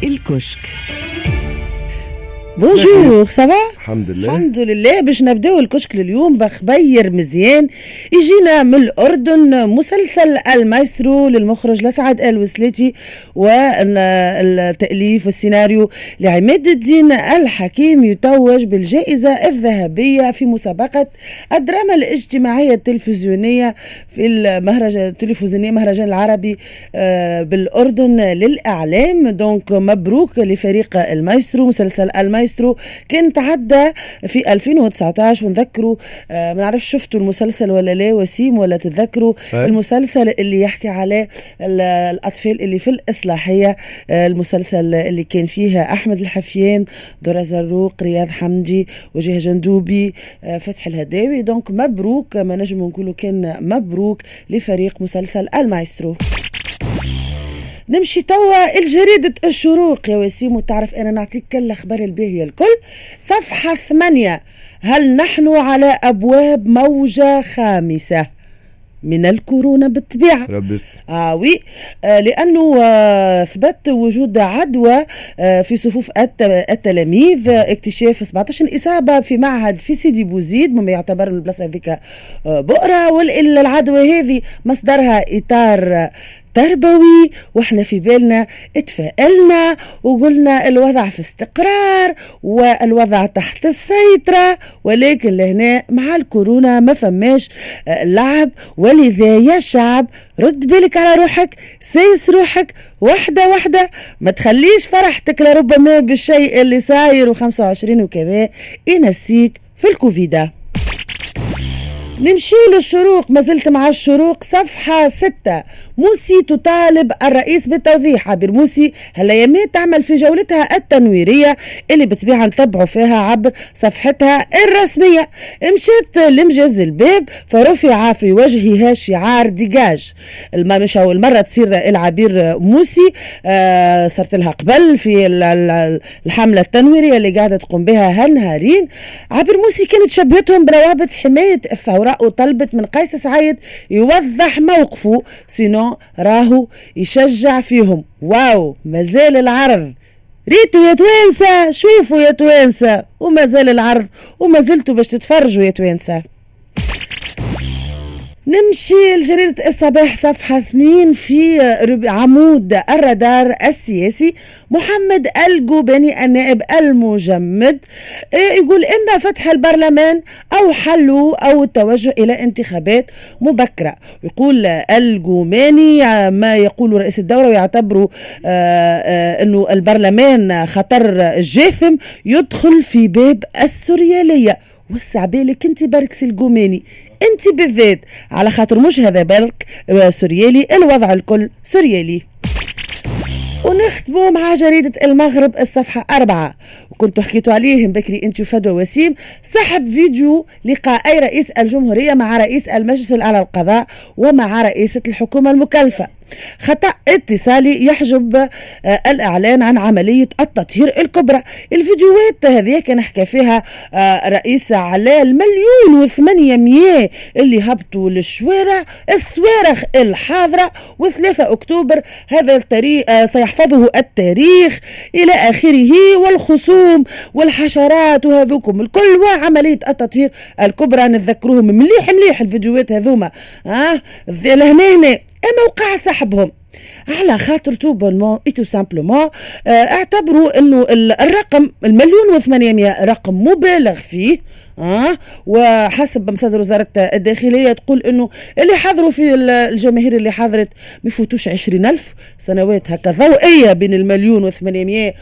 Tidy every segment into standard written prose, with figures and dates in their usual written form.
الكشك. بونجور سافا. الحمد لله. الحمد لله. باش نبداو الكشك اليوم بخبير مزيان يجينا من الأردن، مسلسل المايسترو للمخرج لسعد الوسلاتي، والتأليف والسيناريو لعماد الدين الحكيم، يتوج بالجائزة الذهبية في مسابقة الدراما الاجتماعية التلفزيونية في المهرجان التلفزيونية مهرجان العربي بالأردن للإعلام. دونك مبروك لفريق المايسترو. مسلسل المايسترو كان تعدى في 2019، ونذكروا ما نعرفش شفتوا المسلسل ولا لا وسيم، ولا تتذكروا المسلسل اللي يحكي على الأطفال اللي في الإصلاحية، المسلسل اللي كان فيها أحمد الحفيان، دورة زروق، رياض حمدي، وجيه جندوبي، فتح الهداوي. دونك مبروك، ما نجم نقولوا كان مبروك لفريق مسلسل المايسترو. نمشي توا الجريدة الشروق يا وسيم، وتعرف أنا نعطيك كل الأخبار الباهية الكل. صفحة 8: هل نحن على أبواب موجة خامسة من الكورونا بالطبيعة؟ وي، لأنه ثبت وجود عدوى في صفوف التلاميذ. اكتشاف 17 إصابة في معهد في سيدي بوزيد، مما يعتبر من البلاصة هذيك بؤرة. والعدوى هذه مصدرها إطار تربوي، واحنا في بالنا اتفائلنا وقلنا الوضع في استقرار والوضع تحت السيطرة، ولكن لهنا مع الكورونا ما فماش لعب. ولذا يا شعب رد بالك على روحك، سيس روحك واحدة واحدة، ما تخليش فرحتك لربما بالشيء اللي صاير و25 وكذا ينسيك في الكوفيدا. نمشي للشروق، ما زلت مع الشروق. صفحة 6: موسي تطالب الرئيس بالتوضيح. عبر موسي هالأيامات تعمل في جولتها التنويرية اللي بتبيع نتبعوا فيها عبر صفحتها الرسمية. مشيت لمجز الباب فرفع في وجهها شعار ديجاج. مش أول مرة تصير العبير موسي، صارت لها قبل في الحملة التنويرية اللي قاعدة تقوم بها هالنهارين. عبر موسي كانت شبهتهم بروابط حماية الثورة، وطلبت من قيس سعيد يوضح موقفه، سينو راهو يشجع فيهم. واو، مازال العرض، ريتوا يا توانسة، شوفوا يا توانسة، ومازال العرض، وما زلتوا باش تتفرجوا يا توانسة. نمشي لجريدة الصباح صفحة 2 في عمود الرادار السياسي. محمد الجوباني النائب المجمد يقول إما فتح البرلمان أو حلوا أو التوجه إلى انتخابات مبكرة. ويقول الجوباني ما يقول رئيس الدولة، ويعتبروا أنه البرلمان خطر جاثم يدخل في باب السوريالية. وسع بالك انت بركس الجوماني، انت بالذات، على خاطر مش هذا بالك سوريالي، الوضع الكل سوريالي. ونختموا مع جريدة المغرب الصفحة 4، وكنتوا حكيتوا عليهم بكري انت وفدوى وسيم. سحب فيديو لقاء رئيس الجمهورية مع رئيس المجلس الأعلى للقضاء ومع رئيسة الحكومة المكلفة. خطأ اتصالي يحجب الإعلان عن عملية التطهير الكبرى. الفيديوهات هذه كان حكى فيها رئيس على 1,800,000 اللي هبطوا للشوارع، الصواريخ الحاضرة، و3 أكتوبر هذا التاريخ سيحفظه التاريخ إلى آخره، والخصوم والحشرات وهذوكم الكل، وعملية التطهير الكبرى. نتذكروهم مليح مليح الفيديوهات هذوما لهنا موقع سحبهم على خاطر تو بونمون ايتو سامبلومون اعتبروا انه الرقم 1,800,000 رقم مبالغ فيه. وحسب مصادر وزارة الداخلية تقول انه اللي حضروا في الجماهير اللي حضرت ما يفوتوش 20,000 سنوات هكا ضوئية بين 1,800,000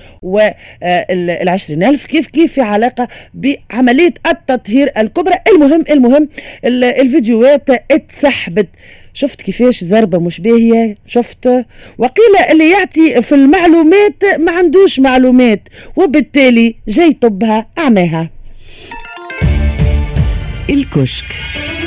وال20,000. كيف في علاقة بعملية التطهير الكبرى. المهم الفيديوهات اتسحبت. شفت كيفاش زربة مش باهية؟ شفت؟ وقيل اللي يعطي في المعلومات ما عندوش معلومات، وبالتالي جاي طبها أعماها. الكشك.